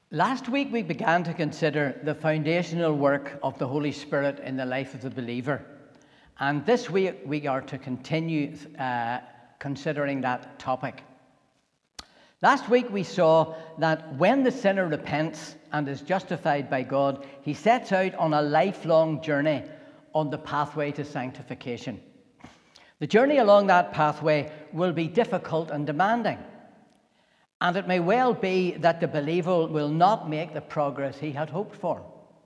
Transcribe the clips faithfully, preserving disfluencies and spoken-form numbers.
Last week we began to consider the foundational work of the Holy Spirit in the life of the believer. And this week we are to continue uh, considering that topic. Last week we saw that when the sinner repents and is justified by God, he sets out on a lifelong journey on the pathway to sanctification. The journey along that pathway will be difficult and demanding. And it may well be that the believer will not make the progress he had hoped for.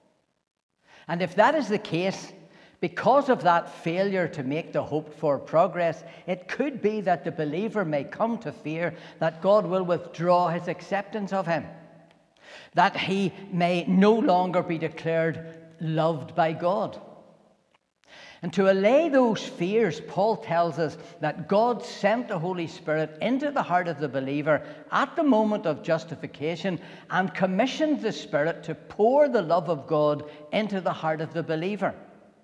And if that is the case, because of that failure to make the hoped for progress, it could be that the believer may come to fear that God will withdraw his acceptance of him, that he may no longer be declared loved by God. And to allay those fears, Paul tells us that God sent the Holy Spirit into the heart of the believer at the moment of justification and commissioned the Spirit to pour the love of God into the heart of the believer.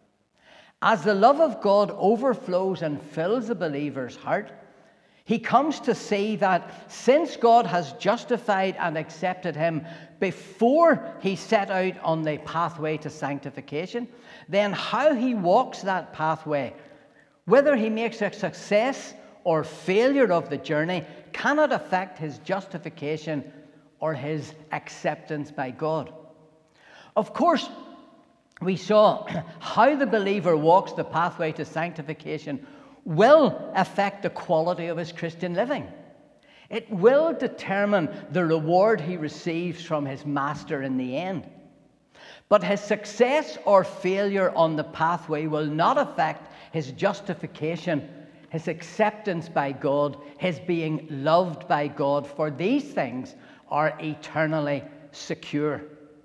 As the love of God overflows and fills the believer's heart, he comes to see that since God has justified and accepted him before he set out on the pathway to sanctification, then how he walks that pathway, whether he makes a success or failure of the journey, cannot affect his justification or his acceptance by God. Of course, we saw how the believer walks the pathway to sanctification will affect the quality of his Christian living. It will determine the reward he receives from his master in the end. But his success or failure on the pathway will not affect his justification, his acceptance by God, his being loved by God, for these things are eternally secure.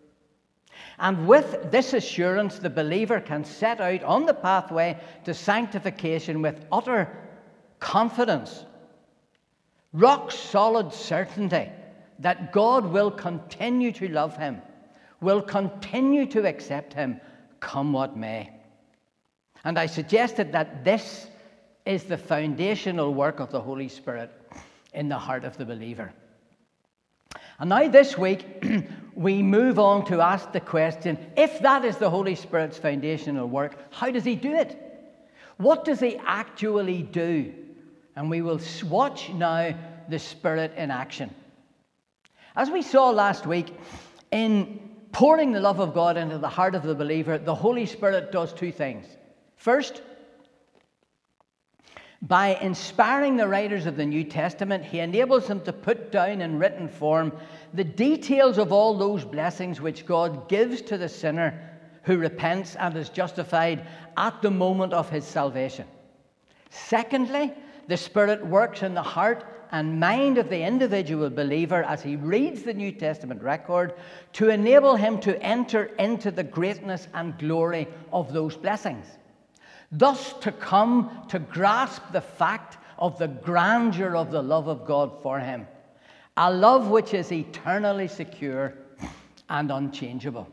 And with this assurance, the believer can set out on the pathway to sanctification with utter confidence, rock-solid certainty that God will continue to love him, will continue to accept him, come what may. And I suggested that this is the foundational work of the Holy Spirit in the heart of the believer. And now this week, we move on to ask the question, if that is the Holy Spirit's foundational work, how does he do it? What does he actually do? And we will watch now the Spirit in action. As we saw last week, in pouring the love of God into the heart of the believer, the Holy Spirit does two things. First, by inspiring the writers of the New Testament, he enables them to put down in written form the details of all those blessings which God gives to the sinner who repents and is justified at the moment of his salvation. Secondly, the Spirit works in the heart and mind of the individual believer as he reads the New Testament record to enable him to enter into the greatness and glory of those blessings. Thus, to come to grasp the fact of the grandeur of the love of God for him, a love which is eternally secure and unchangeable.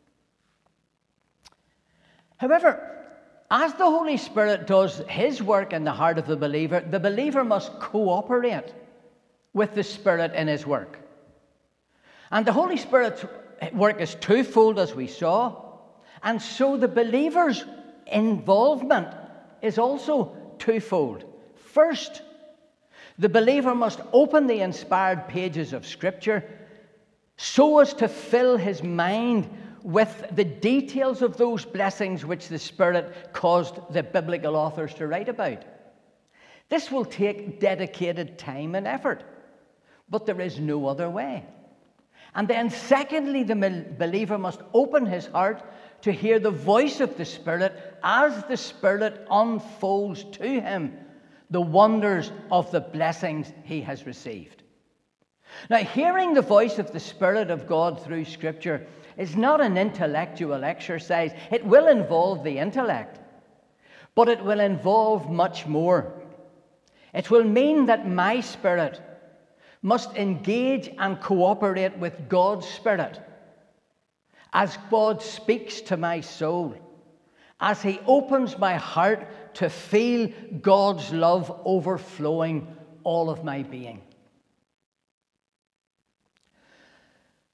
However, as the Holy Spirit does his work in the heart of the believer, the believer must cooperate with the Spirit in his work. And the Holy Spirit's work is twofold, as we saw, and so the believer's involvement is also twofold. First, the believer must open the inspired pages of Scripture so as to fill his mind with the details of those blessings which the Spirit caused the biblical authors to write about. This will take dedicated time and effort, but there is no other way. And then secondly, the believer must open his heart to hear the voice of the Spirit as the Spirit unfolds to him the wonders of the blessings he has received. Now, hearing the voice of the Spirit of God through Scripture is not an intellectual exercise. It will involve the intellect, but it will involve much more. It will mean that my spirit must engage and cooperate with God's Spirit as God speaks to my soul, as he opens my heart to feel God's love overflowing all of my being.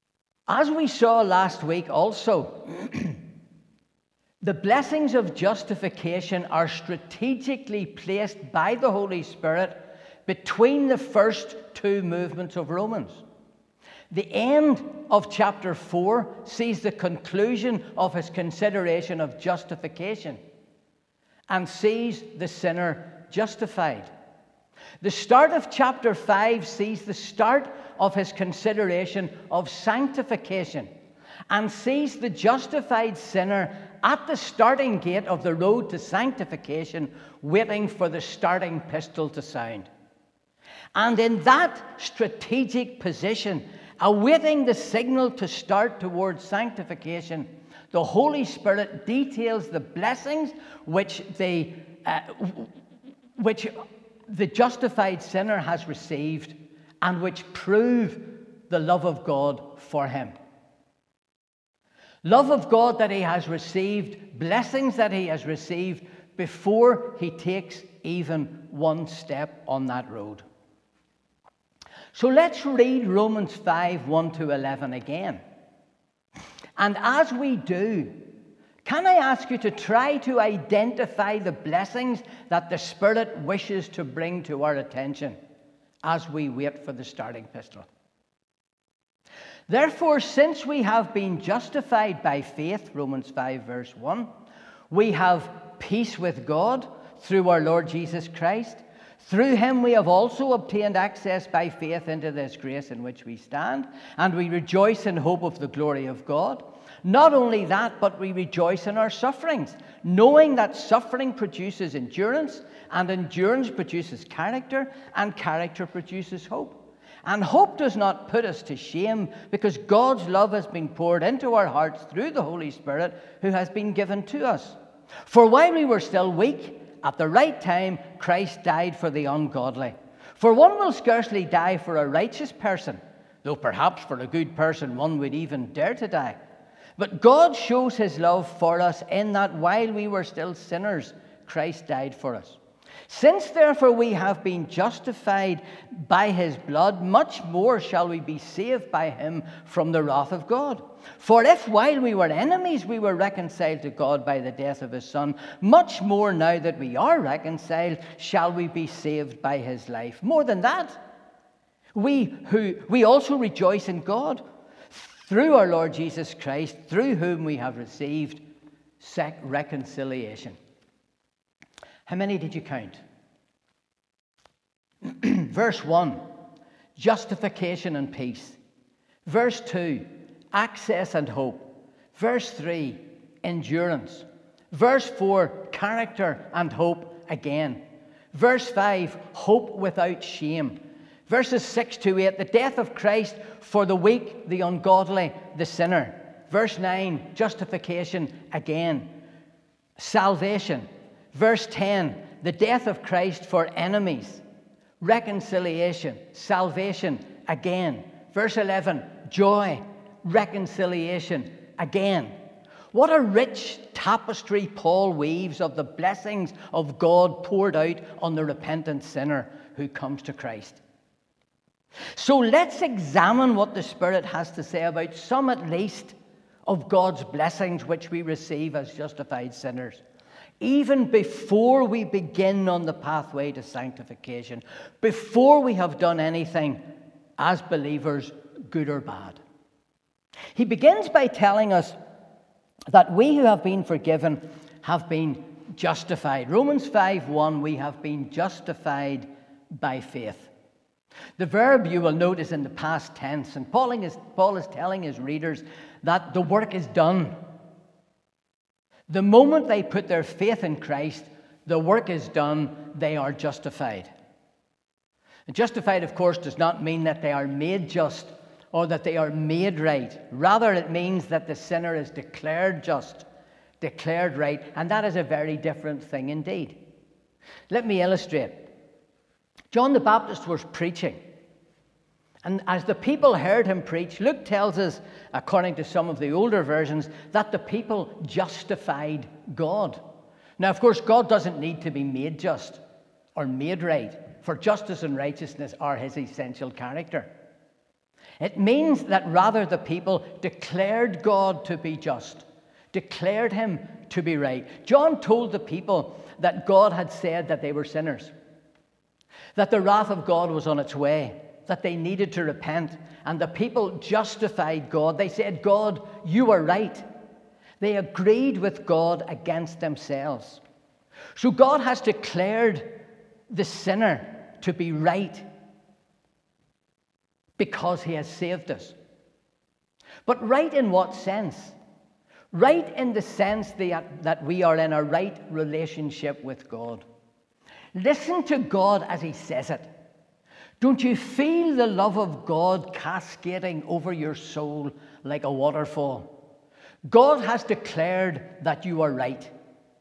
As we saw last week also, the blessings of justification are strategically placed by the Holy Spirit between the first two movements of Romans. The end of chapter four sees the conclusion of his consideration of justification and sees the sinner justified. The start of chapter five sees the start of his consideration of sanctification and sees the justified sinner at the starting gate of the road to sanctification, waiting for the starting pistol to sound. And in that strategic position, awaiting the signal to start towards sanctification, the Holy Spirit details the blessings which the, uh, which the justified sinner has received and which prove the love of God for him. Love of God that he has received, blessings that he has received before he takes even one step on that road. So let's read Romans five, one to eleven again. And as we do, can I ask you to try to identify the blessings that the Spirit wishes to bring to our attention as we wait for the starting pistol? Therefore, since we have been justified by faith, Romans five, verse one, we have peace with God through our Lord Jesus Christ. Through him we have also obtained access by faith into this grace in which we stand, and we rejoice in hope of the glory of God. Not only that, but we rejoice in our sufferings, knowing that suffering produces endurance, and endurance produces character, and character produces hope. And hope does not put us to shame, because God's love has been poured into our hearts through the Holy Spirit who has been given to us. For while we were still weak, at the right time, Christ died for the ungodly. For one will scarcely die for a righteous person, though perhaps for a good person one would even dare to die. But God shows his love for us in that while we were still sinners, Christ died for us. Since therefore we have been justified by his blood, much more shall we be saved by him from the wrath of God. For if while we were enemies we were reconciled to God by the death of his Son, much more now that we are reconciled shall we be saved by his life. More than that, we who we also rejoice in God through our Lord Jesus Christ, through whom we have received reconciliation. How many did you count? Verse one, justification and peace. Verse two, access and hope. Verse three, endurance. Verse four, character and hope again. Verse five, hope without shame. Verses six to eight, the death of Christ for the weak, the ungodly, the sinner. Verse nine, justification again. Salvation. Verse ten, the death of Christ for enemies. Reconciliation. Salvation again. Verse eleven, joy. Reconciliation again. What a rich tapestry Paul weaves of the blessings of God poured out on the repentant sinner who comes to Christ. So let's examine what the Spirit has to say about some at least of God's blessings which we receive as justified sinners, even before we begin on the pathway to sanctification, before we have done anything as believers, good or bad. He begins by telling us that we who have been forgiven have been justified. Romans five one, we have been justified by faith. The verb, you will note, is in the past tense, and Paul is, Paul is telling his readers that the work is done. The moment they put their faith in Christ, the work is done, they are justified. And justified, of course, does not mean that they are made just or that they are made right. Rather, it means that the sinner is declared just, declared right, and that is a very different thing indeed. Let me illustrate. John the Baptist was preaching, and as the people heard him preach, Luke tells us, according to some of the older versions, that the people justified God. Now, of course, God doesn't need to be made just or made right, for justice and righteousness are his essential character. It means that rather the people declared God to be just, declared him to be right. John told the people that God had said that they were sinners, that the wrath of God was on its way, that they needed to repent, and the people justified God. They said, God, you are right. They agreed with God against themselves. So God has declared the sinner to be right because he has saved us. But right in what sense? Right in the sense that, that we are in a right relationship with God. Listen to God as he says it. Don't you feel the love of God cascading over your soul like a waterfall? God has declared that you are right.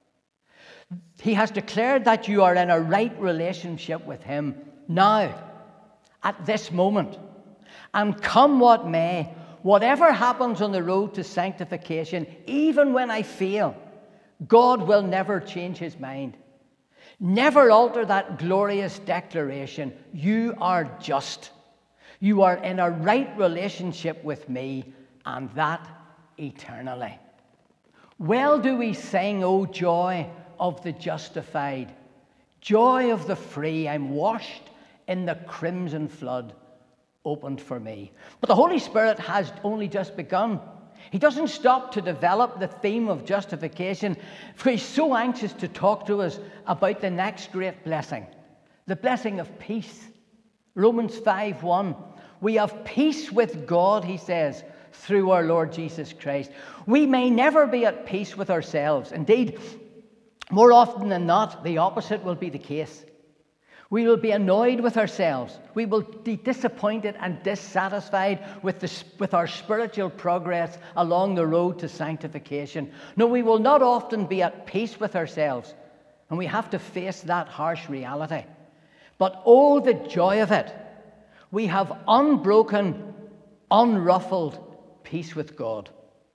He has declared that you are in a right relationship with him now, at this moment. And come what may, whatever happens on the road to sanctification, even when I fail, God will never change his mind. Never alter that glorious declaration. You are just. You are in a right relationship with me, and that eternally. Well do we sing, O joy of the justified, joy of the free. I'm washed in the crimson flood opened for me. But the Holy Spirit has only just begun. He doesn't stop to develop the theme of justification, for he's so anxious to talk to us about the next great blessing, the blessing of peace. Romans five one, we have peace with God, he says, through our Lord Jesus Christ. We may never be at peace with ourselves. Indeed, more often than not, the opposite will be the case. We will be annoyed with ourselves. We will be disappointed and dissatisfied with, the, with our spiritual progress along the road to sanctification. No, we will not often be at peace with ourselves, and we have to face that harsh reality. But oh, the joy of it. We have unbroken, unruffled peace with God.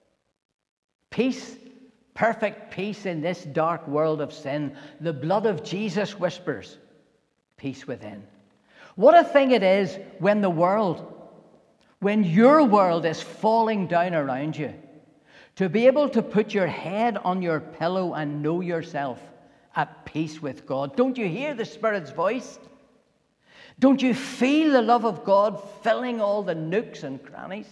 Peace, perfect peace in this dark world of sin. The blood of Jesus whispers, peace within. What a thing it is when the world, when your world is falling down around you, to be able to put your head on your pillow and know yourself at peace with God. Don't you hear the Spirit's voice? Don't you feel the love of God filling all the nooks and crannies?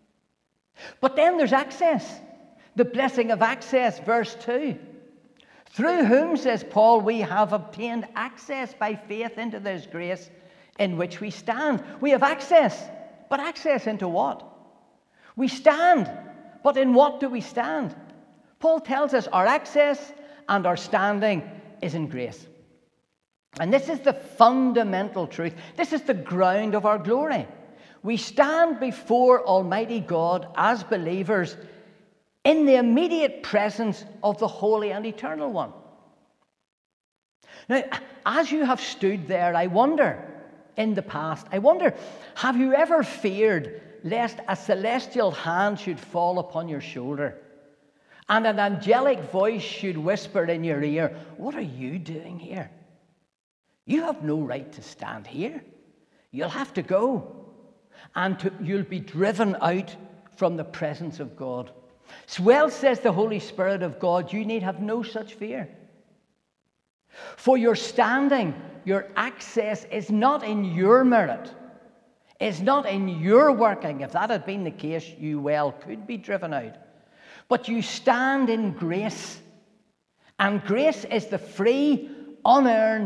But then there's access, the blessing of access, verse two. Through whom, says Paul, we have obtained access by faith into this grace in which we stand. We have access, but access into what? We stand, but in what do we stand? Paul tells us our access and our standing is in grace. And this is the fundamental truth. This is the ground of our glory. We stand before Almighty God as believers in the immediate presence of the Holy and Eternal One. Now, as you have stood there, I wonder, in the past, I wonder, have you ever feared lest a celestial hand should fall upon your shoulder and an angelic voice should whisper in your ear, what are you doing here? You have no right to stand here. You'll have to go. And to, you'll be driven out from the presence of God. Well, says the Holy Spirit of God, you need have no such fear. For your standing, your access is not in your merit. It's not in your working. If that had been the case, you well could be driven out. But you stand in grace. And grace is the free, unearned,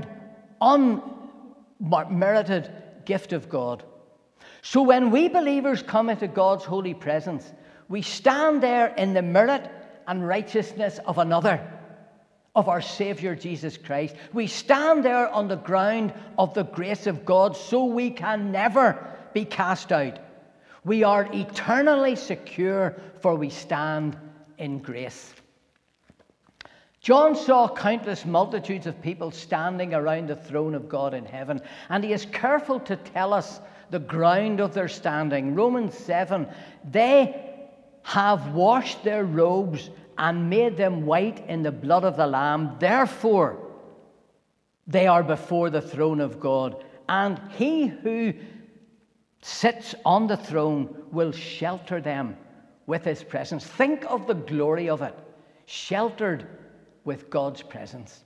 unmerited gift of God. So when we believers come into God's holy presence, we stand there in the merit and righteousness of another, of our Savior Jesus Christ. We stand there on the ground of the grace of God, so we can never be cast out. We are eternally secure, for we stand in grace. John saw countless multitudes of people standing around the throne of God in heaven, and he is careful to tell us the ground of their standing. Romans seven, they have washed their robes and made them white in the blood of the Lamb. Therefore, they are before the throne of God. And he who sits on the throne will shelter them with his presence. Think of the glory of it, sheltered with God's presence.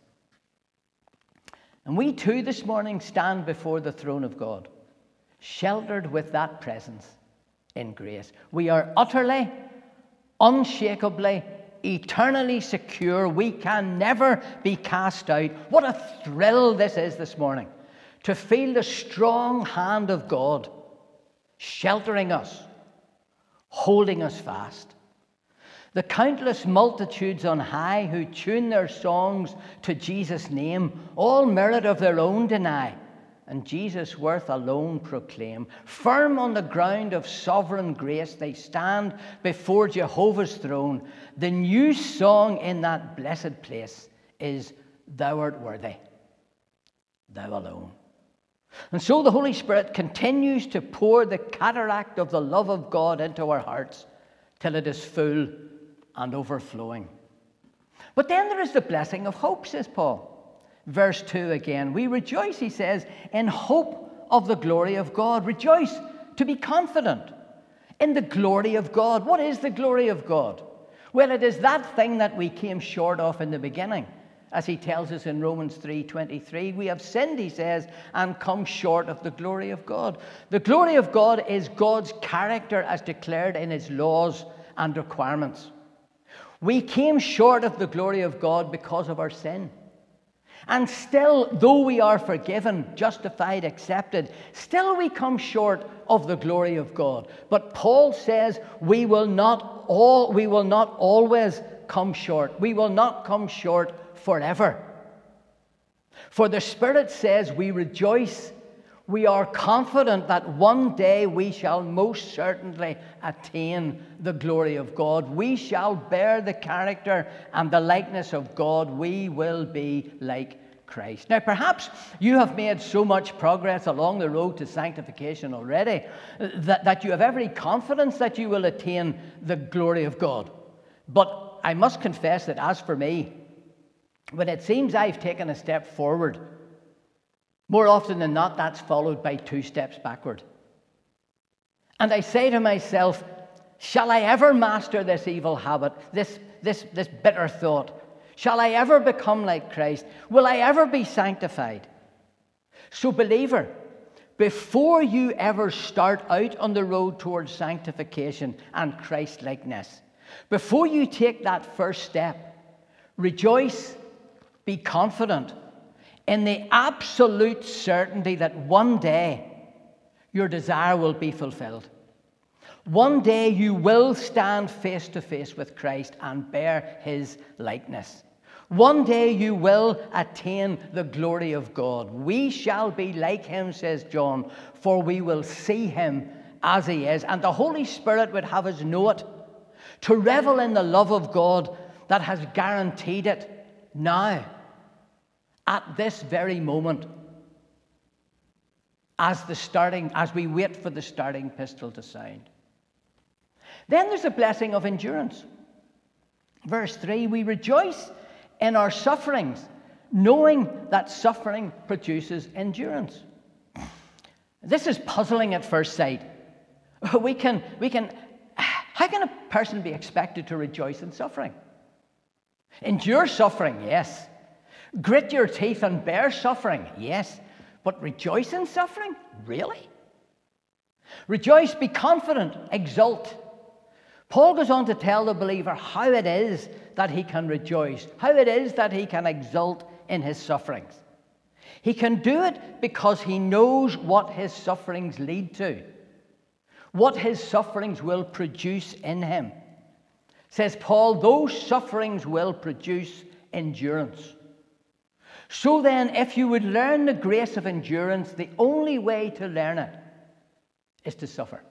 And we too this morning stand before the throne of God, sheltered with that presence in grace. We are utterly, unshakably, eternally secure. We can never be cast out. What a thrill this is this morning, to feel the strong hand of God sheltering us, holding us fast. The countless multitudes on high who tune their songs to Jesus' name, all merit of their own deny, and Jesus' worth alone proclaim. Firm on the ground of sovereign grace, they stand before Jehovah's throne. The new song in that blessed place is, Thou art worthy, Thou alone. And so the Holy Spirit continues to pour the cataract of the love of God into our hearts till it is full and overflowing. But then there is the blessing of hope, says Paul. Verse two again. We rejoice, he says, in hope of the glory of God. Rejoice, to be confident in the glory of God. What is the glory of God? Well, it is that thing that we came short of in the beginning. As he tells us in Romans three twenty-three, we have sinned, he says, and come short of the glory of God. The glory of God is God's character as declared in his laws and requirements. We came short of the glory of God because of our sin. And still, though we are forgiven, justified, accepted, still we come short of the glory of God. But Paul says we will not all we will not always come short. We will not come short forever. For the Spirit says we rejoice, we are confident that one day we shall most certainly attain the glory of God. We shall bear the character and the likeness of God. We will be like Christ. Now, perhaps you have made so much progress along the road to sanctification already that, that you have every confidence that you will attain the glory of God. But I must confess that as for me, when it seems I've taken a step forward, more often than not, that's followed by two steps backward. And I say to myself, shall I ever master this evil habit, this, this, this bitter thought? Shall I ever become like Christ? Will I ever be sanctified? So, believer, before you ever start out on the road towards sanctification and Christ-likeness, before you take that first step, rejoice, be confident in the absolute certainty that one day your desire will be fulfilled. One day you will stand face to face with Christ and bear his likeness. One day you will attain the glory of God. We shall be like him, says John, for we will see him as he is. And the Holy Spirit would have us know it, to revel in the love of God that has guaranteed it now, at this very moment, as the starting, as we wait for the starting pistol to sound. Then there's a blessing of endurance. Verse three, we rejoice in our sufferings, knowing that suffering produces endurance. This is puzzling at first sight. We can, we can, how can a person be expected to rejoice in suffering? Endure suffering, yes. Grit your teeth and bear suffering, yes. But rejoice in suffering? Really? Rejoice, be confident, exult. Paul goes on to tell the believer how it is that he can rejoice, how it is that he can exult in his sufferings. He can do it because he knows what his sufferings lead to, what his sufferings will produce in him. Says Paul, those sufferings will produce endurance. So then, if you would learn the grace of endurance, the only way to learn it is to suffer.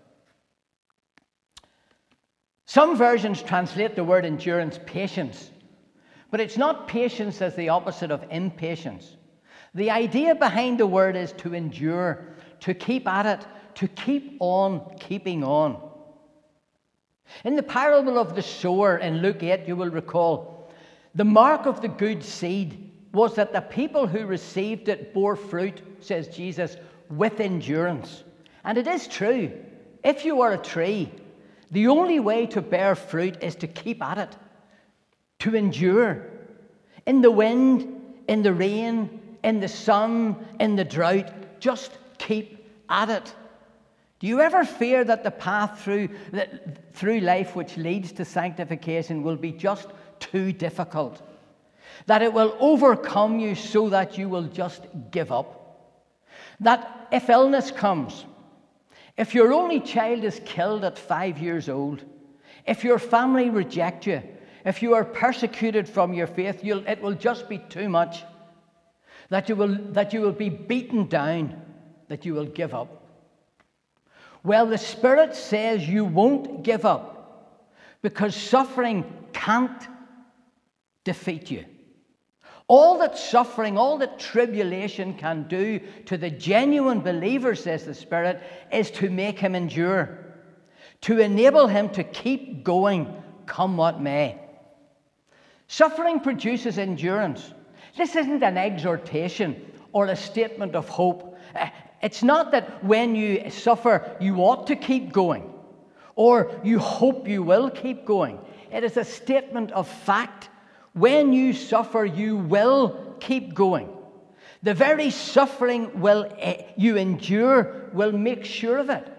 Some versions translate the word endurance patience, but it's not patience as the opposite of impatience. The idea behind the word is to endure, to keep at it, to keep on keeping on. In the parable of the sower in Luke eight, you will recall, the mark of the good seed was that the people who received it bore fruit, says Jesus, with endurance. And it is true. If you are a tree, the only way to bear fruit is to keep at it, to endure. In the wind, in the rain, in the sun, in the drought, just keep at it. Do you ever fear that the path through, that, through life which leads to sanctification will be just too difficult? That it will overcome you so that you will just give up? That if illness comes, if your only child is killed at five years old, if your family reject you, if you are persecuted from your faith, you'll, it will just be too much. That you will, that you will be beaten down, that you will give up. Well, the Spirit says you won't give up because suffering can't defeat you. All that suffering, all that tribulation can do to the genuine believer, says the Spirit, is to make him endure, to enable him to keep going, come what may. Suffering produces endurance. This isn't an exhortation or a statement of hope. It's not that when you suffer, you ought to keep going, or you hope you will keep going. It is a statement of fact. When you suffer, you will keep going. The very suffering will you endure will make sure of it.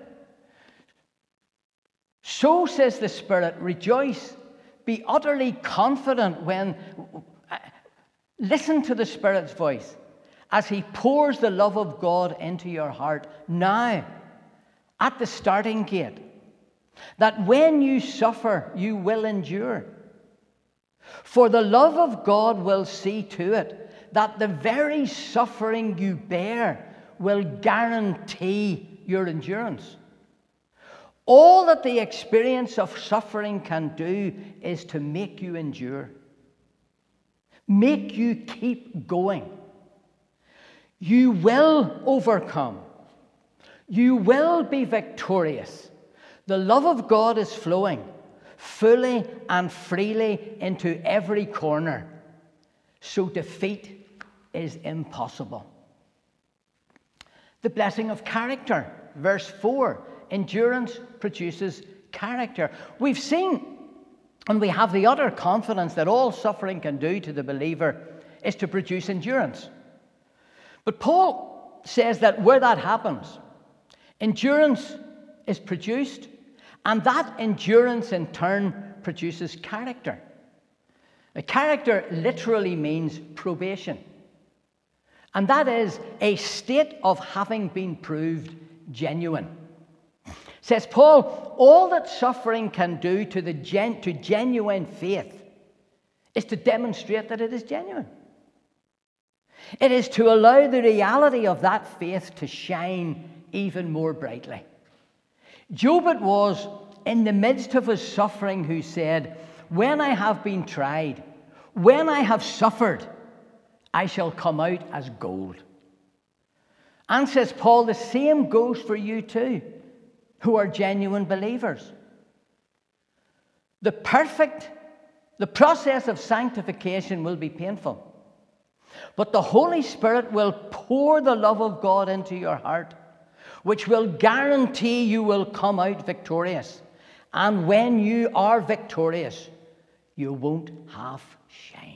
So says the Spirit, rejoice, be utterly confident when... Listen to the Spirit's voice as He pours the love of God into your heart now, at the starting gate, that when you suffer, you will endure. For the love of God will see to it that the very suffering you bear will guarantee your endurance. All that the experience of suffering can do is to make you endure, make you keep going. You will overcome. You will be victorious. The love of God is flowing fully and freely into every corner. So defeat is impossible. The blessing of character, verse four. Endurance produces character. We've seen, and we have the utter confidence that all suffering can do to the believer is to produce endurance. But Paul says that where that happens, endurance is produced, and that endurance in turn produces character. A character literally means probation. And that is a state of having been proved genuine. Says Paul, all that suffering can do to, the gen- to genuine faith is to demonstrate that it is genuine. It is to allow the reality of that faith to shine even more brightly. Job it was, in the midst of his suffering, who said, when I have been tried, when I have suffered, I shall come out as gold. And says Paul, the same goes for you too, who are genuine believers. The perfect, the process of sanctification will be painful. But the Holy Spirit will pour the love of God into your heart, which will guarantee you will come out victorious. And when you are victorious, you won't have shame.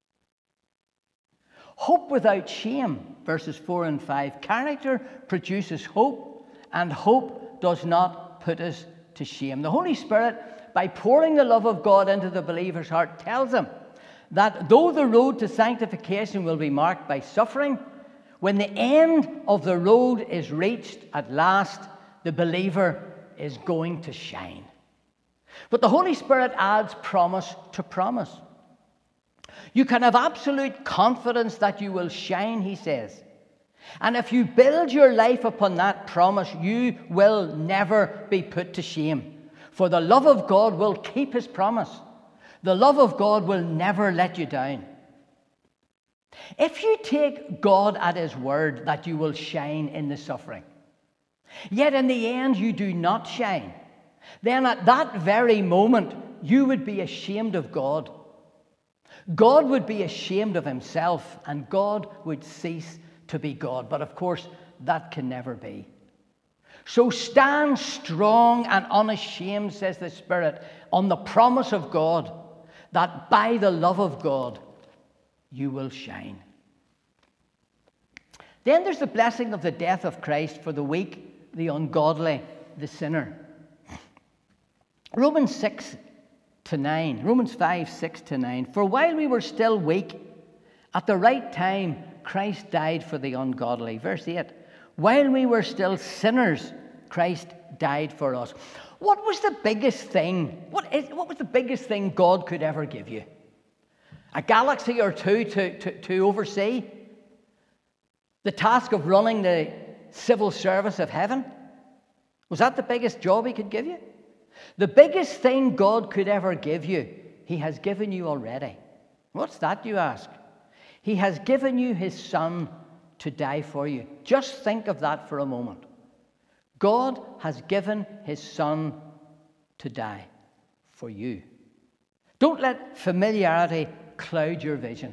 Hope without shame, verses four and five. Character produces hope, and hope does not put us to shame. The Holy Spirit, by pouring the love of God into the believer's heart, tells him that though the road to sanctification will be marked by suffering, when the end of the road is reached at last, the believer is going to shine. But the Holy Spirit adds promise to promise. You can have absolute confidence that you will shine, he says. And if you build your life upon that promise, you will never be put to shame. For the love of God will keep his promise. The love of God will never let you down. If you take God at his word that you will shine in the suffering, yet in the end you do not shine, then at that very moment you would be ashamed of God. God would be ashamed of himself, and God would cease to be God. But of course, that can never be. So stand strong and unashamed, says the Spirit, on the promise of God, that by the love of God you will shine. Then there's the blessing of the death of Christ for the weak, the ungodly, the sinner. Romans six to nine, Romans five, six to nine. For while we were still weak, at the right time Christ died for the ungodly. Verse eight. While we were still sinners, Christ died for us. What was the biggest thing? What, is, what was the biggest thing God could ever give you? A galaxy or two to, to, to oversee? The task of running the civil service of heaven? Was that the biggest job he could give you? The biggest thing God could ever give you, he has given you already. What's that, you ask? He has given you his Son to die for you. Just think of that for a moment. God has given his Son to die for you. Don't let familiarity cloud your vision.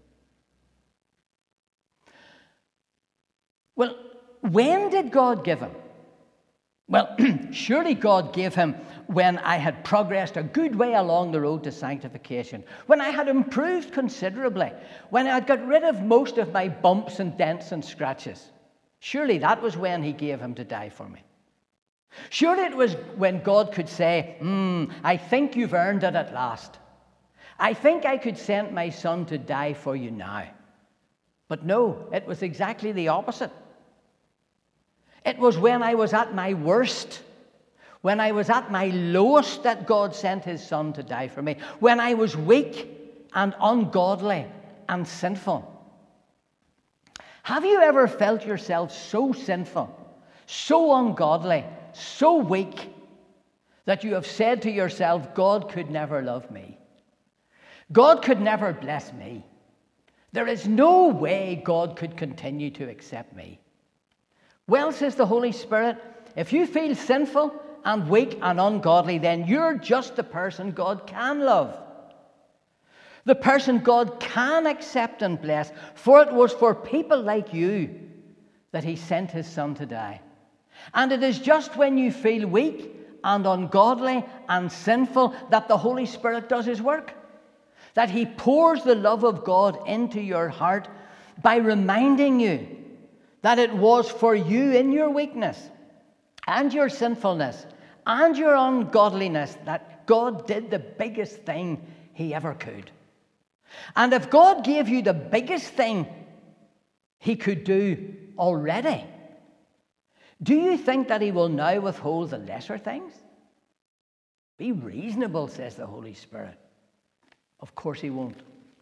Well, when did God give him? Well, surely God gave him when I had progressed a good way along the road to sanctification, when I had improved considerably, when I had got rid of most of my bumps and dents and scratches. Surely that was when he gave him to die for me. Surely it was when God could say, hmm, I think you've earned it at last. I think I could send my Son to die for you now. But no, it was exactly the opposite. It was when I was at my worst, when I was at my lowest, that God sent his Son to die for me. When I was weak and ungodly and sinful. Have you ever felt yourself so sinful, so ungodly, so weak, that you have said to yourself, God could never love me. God could never bless me. There is no way God could continue to accept me. Well, says the Holy Spirit, if you feel sinful and weak and ungodly, then you're just the person God can love. The person God can accept and bless. For it was for people like you that he sent his Son to die. And it is just when you feel weak and ungodly and sinful that the Holy Spirit does his work. That he pours the love of God into your heart by reminding you that it was for you in your weakness and your sinfulness and your ungodliness that God did the biggest thing he ever could. And if God gave you the biggest thing he could do already, do you think that he will now withhold the lesser things? Be reasonable, says the Holy Spirit. Of course he won't.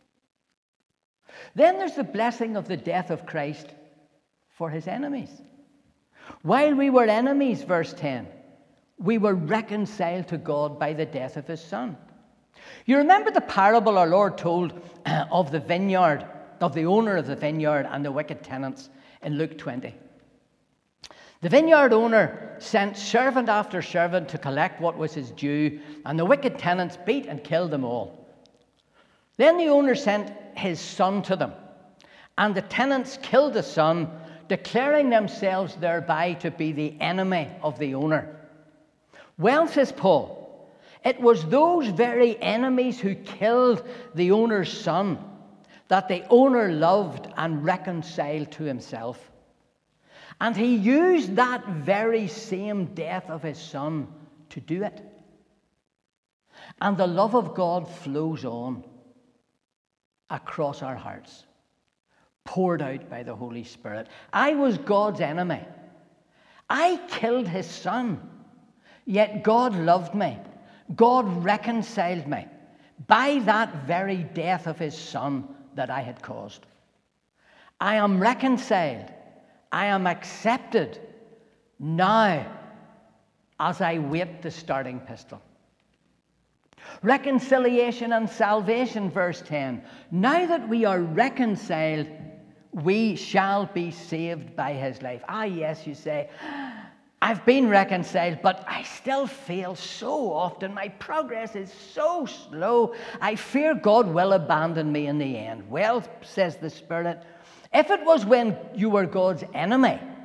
Then there's the blessing of the death of Christ for his enemies. While we were enemies, verse ten, we were reconciled to God by the death of his Son. You remember the parable our Lord told of the vineyard, of the owner of the vineyard and the wicked tenants in Luke twenty. The vineyard owner sent servant after servant to collect what was his due, and the wicked tenants beat and killed them all. Then the owner sent his son to them, and the tenants killed the son, declaring themselves thereby to be the enemy of the owner. Well, says Paul, it was those very enemies who killed the owner's son that the owner loved and reconciled to himself. And he used that very same death of his Son to do it. And the love of God flows on across our hearts, poured out by the Holy Spirit. I was God's enemy. I killed his Son. Yet God loved me. God reconciled me by that very death of his Son that I had caused. I am reconciled. I am accepted now as I wait the starting pistol. Reconciliation and salvation, verse ten. Now that we are reconciled, we shall be saved by his life. Ah, yes, you say, I've been reconciled, but I still fail so often. My progress is so slow. I fear God will abandon me in the end. Well, says the Spirit, if it was when you were God's enemy,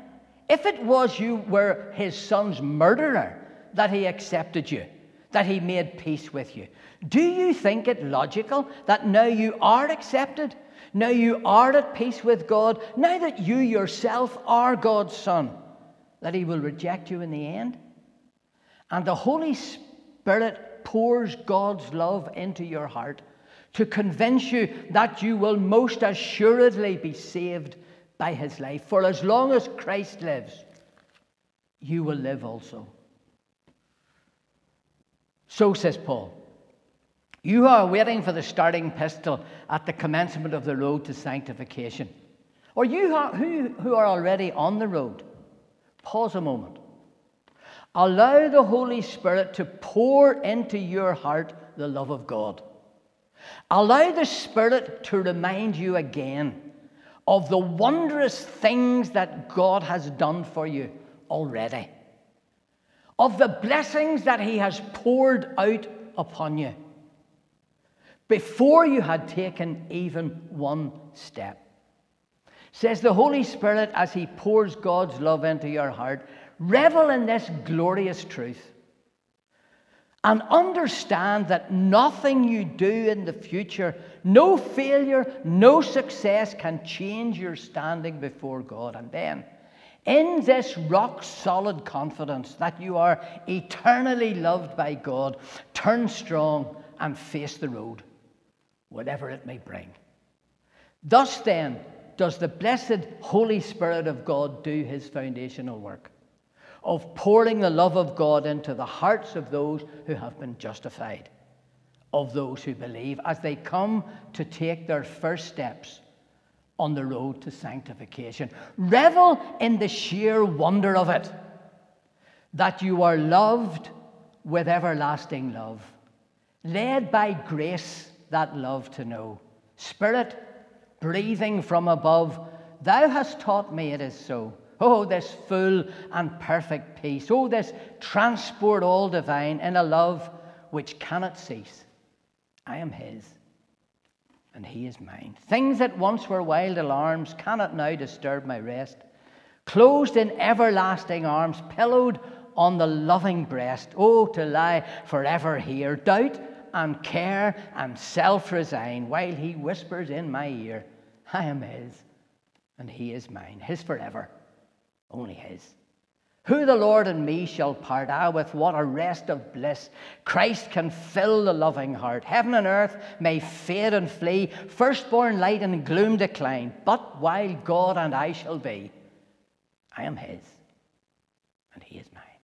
If it was you were his son's murderer that he accepted you, that he made peace with you, do you think it logical that now you are accepted, now you are at peace with God, now that you yourself are God's son, that he will reject you in the end? And the Holy Spirit pours God's love into your heart to convince you that you will most assuredly be saved by his life. For as long as Christ lives, you will live also. So, says Paul, you are waiting for the starting pistol at the commencement of the road to sanctification. Or you are, who, who are already on the road, pause a moment. Allow the Holy Spirit to pour into your heart the love of God. Allow the Spirit to remind you again of the wondrous things that God has done for you already, of the blessings that he has poured out upon you before you had taken even one step. Says the Holy Spirit, as he pours God's love into your heart, revel in this glorious truth and understand that nothing you do in the future, no failure, no success can change your standing before God. And then, in this rock-solid confidence that you are eternally loved by God, turn strong and face the road, whatever it may bring. Thus then, does the blessed Holy Spirit of God do his foundational work of pouring the love of God into the hearts of those who have been justified, of those who believe, as they come to take their first steps on the road to sanctification. Revel in the sheer wonder of it, that you are loved with everlasting love, led by grace that love to know. Spirit, breathing from above, thou hast taught me it is so. Oh, this full and perfect peace. Oh, this transport all divine in a love which cannot cease. I am his, and he is mine. Things that once were wild alarms cannot now disturb my rest. Closed in everlasting arms, pillowed on the loving breast. Oh, to lie forever here, doubt and care and self-resign, while he whispers in my ear, I am his, and he is mine. His forever, only his. Who the Lord and me shall part? Ah, with what a rest of bliss Christ can fill the loving heart. Heaven and earth may fade and flee, firstborn light and gloom decline, but while God and I shall be, I am his,